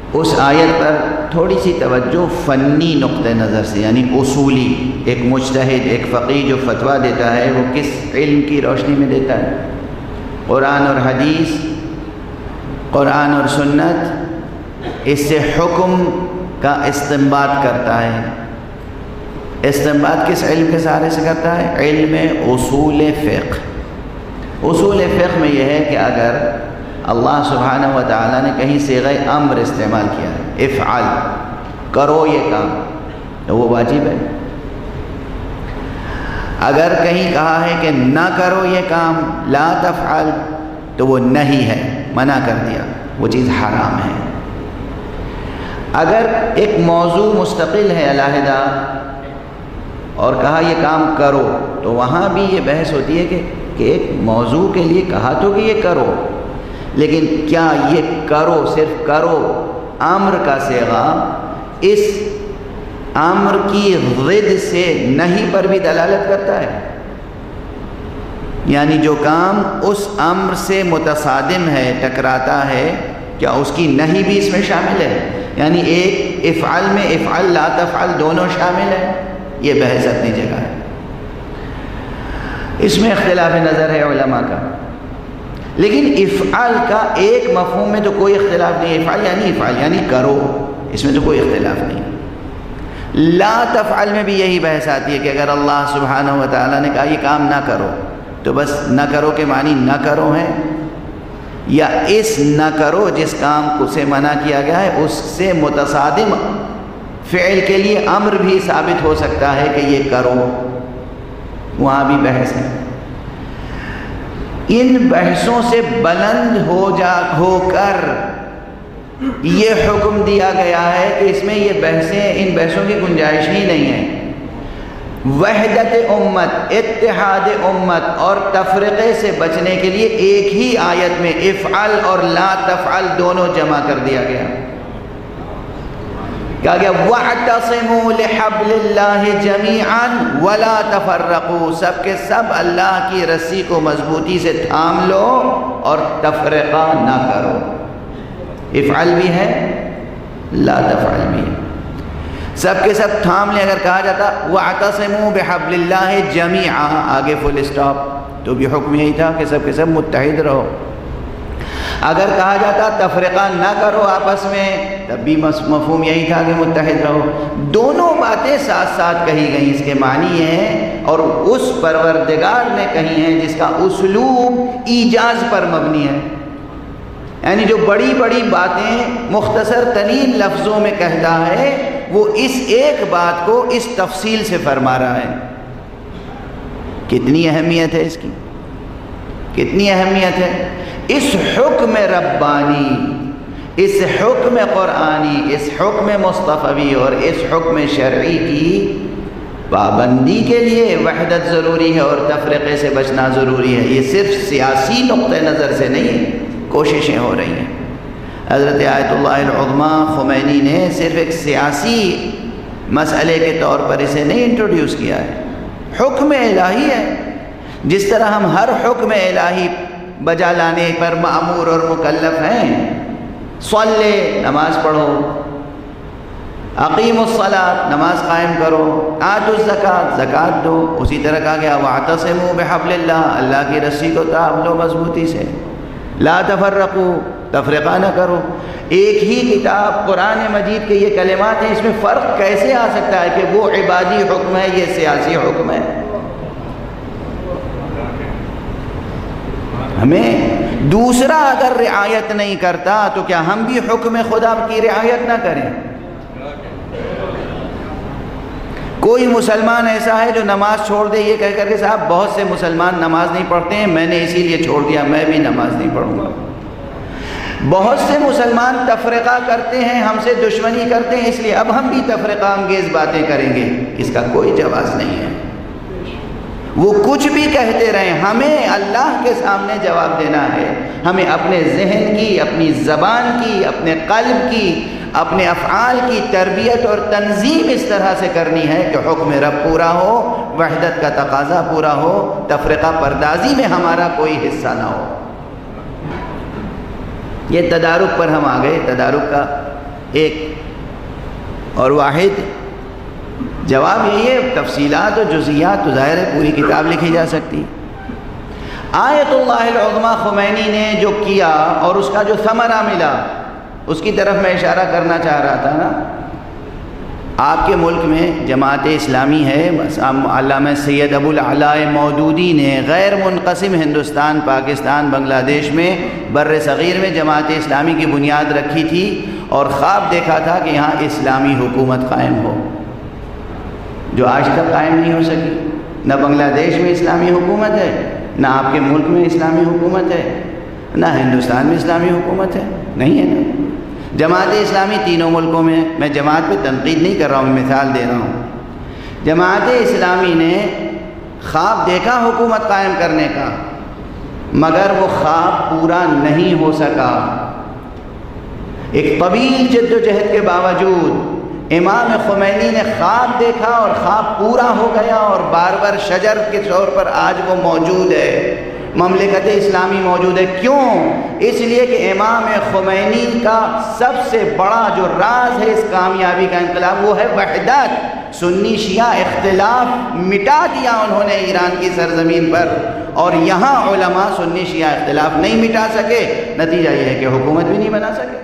اس آیت پر تھوڑی سی توجہ فنی نقطہ نظر سے، یعنی اصولی، ایک مجتہد، ایک فقیہ جو فتویٰ دیتا ہے وہ کس علم کی روشنی میں دیتا ہے؟ قرآن اور حدیث، قرآن اور سنت، اس سے حکم کا استنباط کرتا ہے۔ استنباط کس علم کے سہارے سے کرتا ہے؟ علم اصول فقہ۔ اصول فقہ میں یہ ہے کہ اگر اللہ سبحانہ و تعالیٰ نے کہیں صیغہ امر استعمال کیا ہے، افعل، کرو یہ کام، تو وہ واجب ہے۔ اگر کہیں کہا ہے کہ نہ کرو یہ کام، لا تفعل، تو وہ نہیں ہے، منع کر دیا، وہ چیز حرام ہے۔ اگر ایک موضوع مستقل ہے علیحدہ اور کہا یہ کام کرو، تو وہاں بھی یہ بحث ہوتی ہے کہ ایک موضوع کے لیے کہا تو کہ یہ کرو، لیکن کیا یہ کرو صرف کرو امر کا صیغہ اس امر کی ضد سے نہیں پر بھی دلالت کرتا ہے؟ یعنی جو کام اس امر سے متصادم ہے، ٹکراتا ہے، کیا اس کی نہیں بھی اس میں شامل ہے؟ یعنی ایک افعل میں افعل لا تفعل دونوں شامل ہیں؟ یہ بحث اپنی جگہ ہے، اس میں اختلاف نظر ہے علماء کا۔ لیکن افعال کا ایک مفہوم میں تو کوئی اختلاف نہیں ہے، افعال یعنی کرو، اس میں تو کوئی اختلاف نہیں۔ لا تفعل میں بھی یہی بحث آتی ہے کہ اگر اللہ سبحانہ و تعالیٰ نے کہا یہ کام نہ کرو، تو بس نہ کرو کے معنی نہ کرو ہیں، یا اس نہ کرو جس کام کو سے منع کیا گیا ہے اس سے متصادم فعل کے لیے امر بھی ثابت ہو سکتا ہے کہ یہ کرو، وہاں بھی بحث ہے۔ ان بحثوں سے بلند ہو کر یہ حکم دیا گیا ہے کہ اس میں یہ بحثیں، ان بحثوں کی گنجائش ہی نہیں ہے۔ وحدت امت، اتحاد امت اور تفرقے سے بچنے کے لیے ایک ہی آیت میں افعل اور لا تفعل دونوں جمع کر دیا گیا۔ کہا گیا وَاعْتَصِمُوا لِحَبْلِ اللَّهِ جَمِيعًا وَلَا تَفَرَّقُوا، سب کے سب اللہ کی رسی کو مضبوطی سے تھام لو اور تفرقہ نہ کرو۔ افعل بھی ہے، لا تفعل بھی ہے، سب کے سب تھام لیں۔ اگر کہا جاتا وَاعْتَصِمُوا بِحَبْلِ اللَّهِ جَمِيعًا، آگے فل اسٹاپ، تو بھی حکم یہی تھا کہ سب کے سب متحد رہو۔ اگر کہا جاتا تفرقہ نہ کرو آپس میں، تب بھی مفہوم یہی تھا کہ متحد رہو۔ دونوں باتیں ساتھ ساتھ کہی گئیں، اس کے معنی یہ ہیں، اور اس پروردگار نے کہی ہیں جس کا اسلوب ایجاز پر مبنی ہے، یعنی جو بڑی بڑی باتیں مختصر ترین لفظوں میں کہتا ہے وہ اس ایک بات کو اس تفصیل سے فرما رہا ہے۔ کتنی اہمیت ہے اس کی، کتنی اہمیت ہے اس حکم ربانی، اس حکم قرآنی، اس حکم مصطفی اور اس حکم شرعی کی پابندی کے لیے وحدت ضروری ہے اور تفرقے سے بچنا ضروری ہے۔ یہ صرف سیاسی نقطہ نظر سے نہیں کوششیں ہو رہی ہیں۔ حضرت آیت اللہ العظمیٰ خمینی نے صرف ایک سیاسی مسئلے کے طور پر اسے نہیں انٹروڈیوس کیا ہے، حکم الہی ہے۔ جس طرح ہم ہر حکم الہی بجا لانے پر مأمور اور مکلف ہیں، صلی، نماز پڑھو، اقیم الصلاۃ، نماز قائم کرو، آتوا الزکوٰۃ، زکوٰۃ دو، اسی طرح کہا گیا واعتصموا بحبل اللہ، اللہ کی رسی کو تھام لو مضبوطی سے، لا تفرقوا، تفرقہ نہ کرو۔ ایک ہی کتاب قرآن مجید کے یہ کلمات ہیں، اس میں فرق کیسے آ سکتا ہے کہ وہ عبادی حکم ہے، یہ سیاسی حکم ہے؟ ہمیں دوسرا اگر رعایت نہیں کرتا تو کیا ہم بھی حکم خدا کی رعایت نہ کریں؟ کوئی مسلمان ایسا ہے جو نماز چھوڑ دے یہ کہہ کر کے صاحب بہت سے مسلمان نماز نہیں پڑھتے ہیں، میں نے اسی لیے چھوڑ دیا، میں بھی نماز نہیں پڑھوں گا۔ بہت سے مسلمان تفرقہ کرتے ہیں، ہم سے دشمنی کرتے ہیں، اس لیے اب ہم بھی تفرقہ انگیز باتیں کریں گے، اس کا کوئی جواز نہیں ہے۔ وہ کچھ بھی کہتے رہیں، ہمیں اللہ کے سامنے جواب دینا ہے۔ ہمیں اپنے ذہن کی، اپنی زبان کی، اپنے قلب کی، اپنے افعال کی تربیت اور تنظیم اس طرح سے کرنی ہے کہ حکم رب پورا ہو، وحدت کا تقاضا پورا ہو، تفرقہ پردازی میں ہمارا کوئی حصہ نہ ہو۔ یہ تدارک پر ہم آ گئے۔ تدارک کا ایک اور واحد جواب یہی ہے. تفصیلات و جزئیات تو ظاہر ہے پوری کتاب لکھی جا سکتی. آیت اللہ العظمیٰ خمینی نے جو کیا اور اس کا جو ثمرہ ملا اس کی طرف میں اشارہ کرنا چاہ رہا تھا نا. آپ کے ملک میں جماعت اسلامی ہے. علامہ سید ابو العلاء مودودی نے غیر منقسم ہندوستان، پاکستان، بنگلہ دیش میں، بر صغیر میں جماعت اسلامی کی بنیاد رکھی تھی اور خواب دیکھا تھا کہ یہاں اسلامی حکومت قائم ہو، جو آج تک قائم نہیں ہو سکی. نہ بنگلہ دیش میں اسلامی حکومت ہے، نہ آپ کے ملک میں اسلامی حکومت ہے، نہ ہندوستان میں اسلامی حکومت ہے. نہیں ہے نا. جماعت اسلامی تینوں ملکوں میں جماعت پہ تنقید نہیں کر رہا ہوں، مثال دے رہا ہوں. جماعت اسلامی نے خواب دیکھا حکومت قائم کرنے کا، مگر وہ خواب پورا نہیں ہو سکا. ایک طویل جد و جہد کے باوجود امام خمینی نے خواب دیکھا اور خواب پورا ہو گیا اور باربر شجر کے طور پر آج وہ موجود ہے. مملکت اسلامی موجود ہے. کیوں؟ اس لیے کہ امام خمینی کا سب سے بڑا جو راز ہے اس کامیابی کا انقلاب وہ ہے وحدت. سنی شیعہ اختلاف مٹا دیا انہوں نے ایران کی سرزمین پر، اور یہاں علماء سنی شیعہ اختلاف نہیں مٹا سکے. نتیجہ یہ ہے کہ حکومت بھی نہیں بنا سکے.